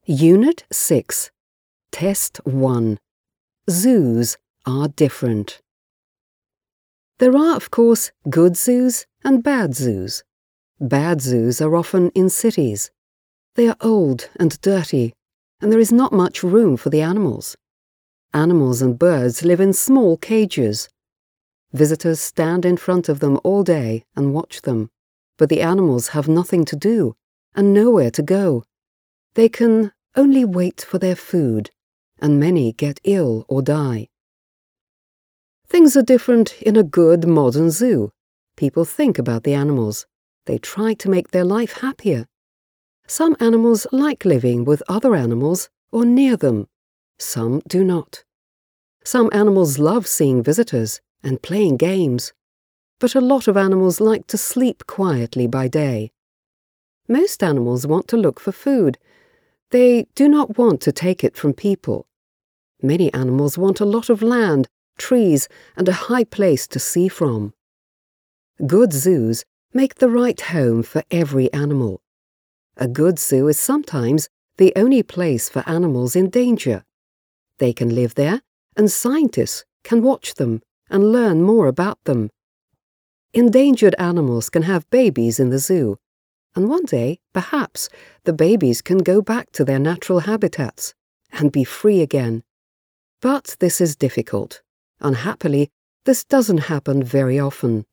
Unit 6, Test 1. Zoos are different. There are, of course, good zoos and bad zoos. Bad zoos are often in cities. They are old and dirty, and there is not much room for the animals. Animals and birds live in small cages. Visitors stand in front of them all day and watch them, but the animals have nothing to do and nowhere to go. They can only wait for their food, and many get ill or die. Things are different in a good modern zoo. People think about the animals. They try to make their life happier. Some animals like living with other animals or near them. Some do not. Some animals love seeing visitors and playing games, but a lot of animals like to sleep quietly by day. Most animals want to look for food. They do not want to take it from people. Many animals want a lot of land, trees, and a high place to see from. Good zoos make the right home for every animal. A good zoo is sometimes the only place for animals in danger. They can live there, and scientists can watch them and learn more about them. Endangered animals can have babies in the zoo, and one day, perhaps, the babies can go back to their natural habitats and be free again. But this is difficult. Unhappily, this doesn't happen very often.